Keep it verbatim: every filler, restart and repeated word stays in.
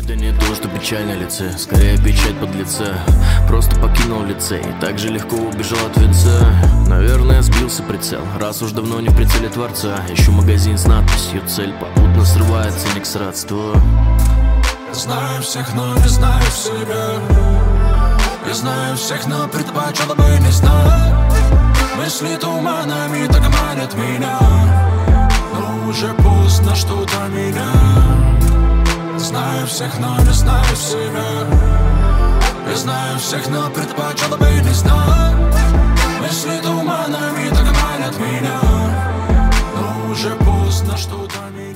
Да не то, что печаль на лице, скорее печать под лице. Просто покинул лицей, так же легко убежал от венца. Наверное, сбился прицел, раз уж давно не в прицеле Творца. Ищу магазин с надписью «Цель», попутно срывает ценник сродства. Знаю всех, но не знаю себя. Я знаю всех, но предпочел бы не знать. Мысли туманами так манят меня, но уже поздно, что-то меня. Знаю всех, но не знаю себя. Я знаю всех, но предпочел бы не знать. Мысли туманами так манят меня, но уже поздно, что-то меня.